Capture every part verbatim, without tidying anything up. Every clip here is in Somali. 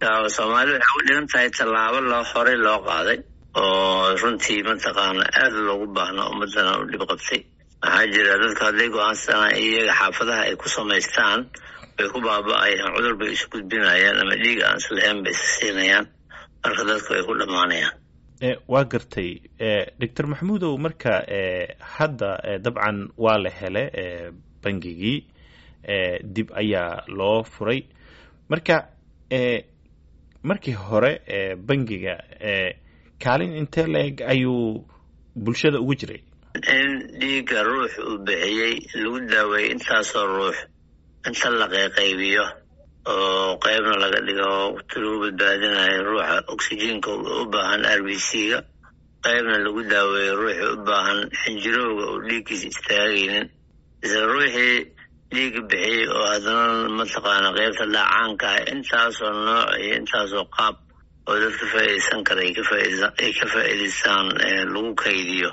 Soomaalidu waxay u dhigan tahay tallaabo loo horay loo qaaday oo runtii mataqaana aad loogu baahna ummadana u dhib qabtay. Waxaa jira dadka hadday go'aansanayaan iyaga xaafadaha ay ku samaystaan way ku baaba'ayaan, cudur bay isu gudbinayaan ama dhiig aan islahayn bay is siinayaan, marka dadku ay ku dhammaanayaan. waa gartay doctor maxamuudow, marka hadda dabcan waa la hele bangigii dib ayaa loo furay. marka markii hore bangiga kaalin intee la-eg ayuu bulshada ugu jiray? in dhiigga ruux uu bixiyey lagu daaweeyey intaasoo ruux inta la qaybiyo oo qaybna laga dhigo lagu badbaadinayo ruuxa oxygenka u baahan R B C-ga, qaybna lagu daaweeyo ruuxa u baahan xinjirowga oo dhiiggiisa istaagaynin, isla ruuxii dhiigga bixiyey oo haddana mataqaana qaybta dhaacaanka ah. intaasoo nooc iyo intaasoo qaab oo dadka faa'iidaysan kara ay ka faa'iidaystaan lagu kaydiyo.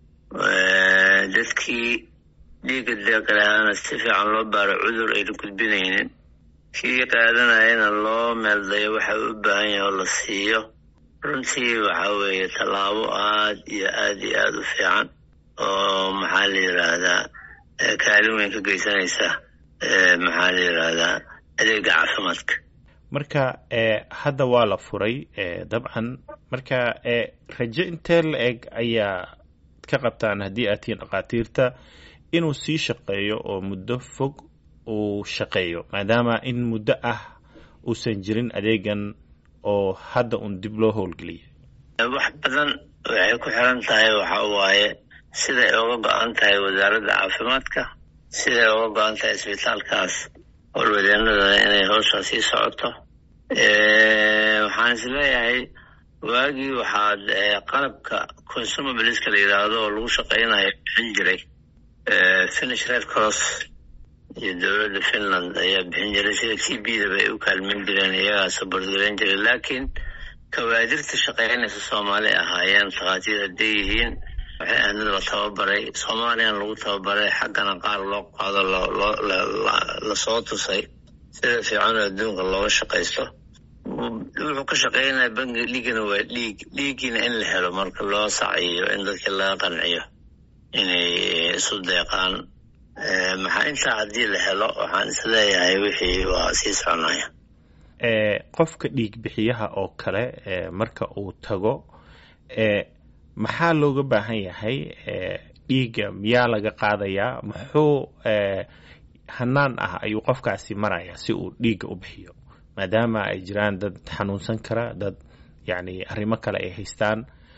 dadkii dhiigga deeqalahaana si fiican loo baaro cudur ayna gudbinaynin, kii qaadanayana loo meeldayo waxa u baahan yahay oo la siiyo. runtii waxa weeye tallaabo aad iyo aad iyo aad u fiican oo maxaa la yidhaahdaa kaalin weyn ka geysanaysa maxaa la yidhaahdaa adeega caafimaadka. marka hadda waa la furay dabcan, marka rajo intee la-eg ayaa ka qabtaan haddii aad tihiin dhakhaatiirta inuu sii shaqeeyo oo muddo fog uu shaqeeyo, maadaama in muddo ah uusan jirin adeegan oo hadda un dib loo howlgeliyay? wax badan waxay ku xiran tahay waxa waaye siday uga go-an tahay wasaaradda caafimaadka, siday uga go-an tahay isbitaalkaas howlwadeenadana inay howshaa sii socoto. waxaan is leeyahay waagii waxaad qalabka consumabliska la yidhaahdo oo lagu shaqaynayo bixin jiray Finnish Red Cross iyo dowladda Finland ayaa bixin jiray, sida T B da bay u kaalmin jireen, iyagaa support garan jiray. laakiin kawaadirta shaqaynaysa Soomaali ahaayeen takhaatiir hadday yihiin waxay ahayd la tababaray Soomaaliyan lagu tababaray, xaggana qaar loo qaado la soo tusay sida fiican adduunka looga shaqaysto. wuxuu ka shaqeynaya bangiga dhiigana waa dhiig dhiiggiina in la helo marka loo saciyo in dadka laga qanciyo inay isu deeqaan. maxaa intaa haddii la helo waxaan is leeyahay wixii waa sii soconaya. qofka dhiig bixiyaha oo kale marka uu tago maxaa looga baahan yahay? dhiigga miyaa laga qaadayaa? muxuu hanaan ah ayuu qofkaasi maraya si uu dhiigga u bixiyo, maadaama ay jiraan dad xanuunsan kara, dad yani arrimo kale ay haystaan?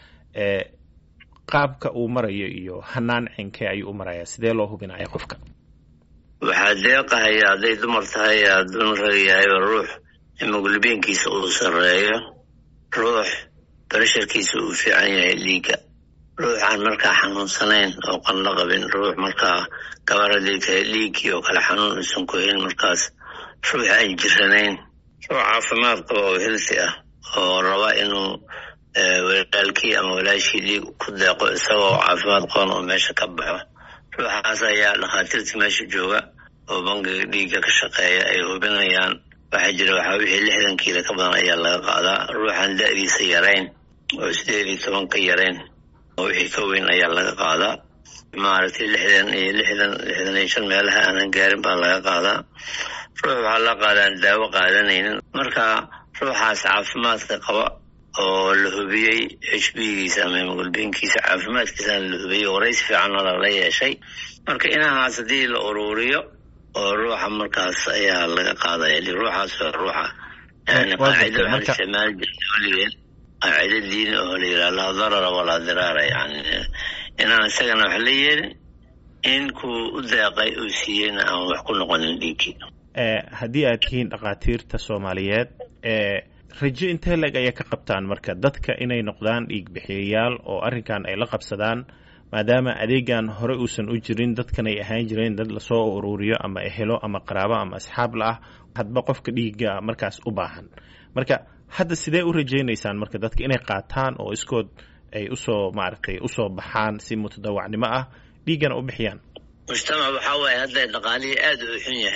qaabka uu marayo iyo hanaan cinkee ayuu u maraya? sidee loo hubinaya qofka? waxaa deeqahaya hadday dumar tahay hadduu rag yahay ruux hemoglobinkiisa uu sarreeyo, ruux barasharkiisa uu fiican yahay dhiigga, ruuxaan markaa xanuunsanayn oo qandho qabin, ruux markaa gabar hadday tahay dhiiggii oo kale xanuun uusan ku helin, markaas ruux aan jiranayn, ruux caafimaad qaba oo healthy ah oo raba inuu walaalkii ama walaashii dhiig ku deeqo isagoo caafimaad qaban oo meesha ka baxo. ruuxaas ayaa dhakhaatiirta meesha jooga oo bangiga dhiigga ka shaqeeya ay hubinayaan. waxaa jira waxaa wixii lixdan kiilo ka badan ayaa laga qaadaa, ruuxaan da'diisa yarayn oo sideed iyo toban ka yarayn oo wixii ka weyn ayaa laga qaadaa. maaragtay lixdan iyo lixdan lixdan iyo shan meelaha aanan gaarin baa laga qaadaa. ruux waxaa la qaadaan daawo qaadanaynin. marka ruuxaas caafimaadka qaba oo la hubiyey H B-giisa ama hemoglobinkiisa caafimaadkiisana la hubiyey, waraysi fiicanna lala yeeshay. marka inahaas haddii la ururiyo oo ruuxa markaas ayaa laga qaadaya. ruuxaas waa ruuxa yani qaacida waxaan isticmaali jirnay waligeen qaacida diini oo la yidhaha laa darara walaa diraara, yani inaan isagana wax la yeelin, in kuu u deeqay uu siiyeyna aan wax ku noqonin dhiiggii. haddii aad tihiin dhakhaatiirta Soomaaliyeed, rajo intee leg ayaa ka qabtaan marka dadka inay noqdaan dhiig bixiyayaal oo arrinkan ay la qabsadaan, maadaama adeegan hore uusan u jirin, dadkan ay ahaan jireen dad lasoo ururiyo ama ehelo ama qaraabo ama asxaab la ah hadba qofka dhiigga markaas u baahan? marka hadda sidee u rajaynaysaan marka dadka inay qaataan oo iskood ay usoo maaragtay usoo baxaan si mutadawacnimo ah dhiiggana u bixiyaan? mujtamac waxaa waaye hadda dhaqaalihii aad u xun yahay,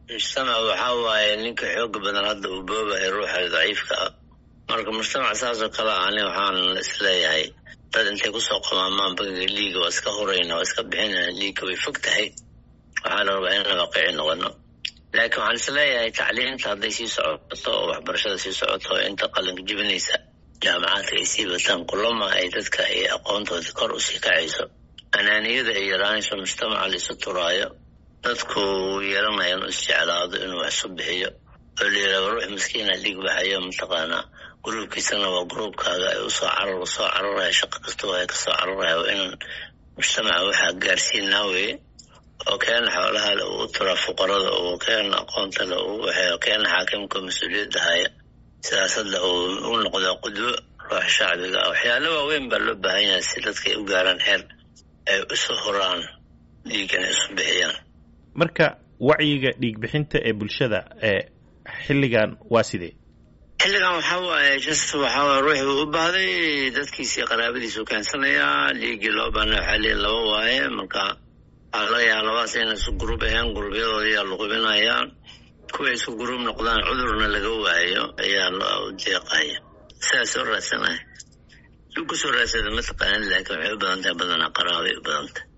mujtamac waxaa waaye ninka xooga badan hadda uu boobahay ruuxa daciifka ah marka mujtamac saasoo kale ani waxaan isleeyahay dad intay kusoo qamaamaan bangiga liiga waa iska horayna waa iska bixinayna liiga way fog tahay waxaa la rabaa in la waaqici noqono laakiin waxaan isleeyahay tacliinta hadday sii socoto oo waxbarashada sii socoto inta qalinka jibinaysa jaamacaadka ay sii bataan kulama ay dadka ay aqoontooda kor usii kacayso anaaniyada ay yaraanayso mujtamaca laisu turaayo dadku yeelanayaan u isjeclaado inuu wax isu bixiyo oo la yidhahdo ruux miskiina liig baxayo mataqaanaa gruubkiisana waa gruubkaaga ay usoo carar usoo cararaya shaqo kastoo ay kasoo cararaya waa inaan mujtamaca waxaa gaarsiinaa weye oo keena xoolaha le uu u turaa fuqarada oo keena aqoonta le uu waxay keena xaakimka mas-uuliyadda haya siyaasadda uu u noqdo qudwo ruux shacbiga ah waxyaalo waaweyn baa loo baahan yahay si dadka ay u gaaraan heer ay isu horaan dhiigana isu bixiyaan marka wacyiga dhiig bixinta ee bulshada ee xilligan waa sidee xilligan waxaa waaye just waxaa waaye ruuxii u baahday dadkiisii qaraabadiisu keensanayaa dhiiggii loo baahna waxaa leeyahay laba waaye marka waxaa laga yaaba labadaas inay isu gruub ahayn gruubyadooda ayaa la hubinayaa kuway isku gruub noqdaan cudurna laga waayo ayaa loo deeqaya sidaas soo raadsanaya kusoo raadsada mataqaanan laakiin waxay u badan tahay badanaa qaraabay u badan tahay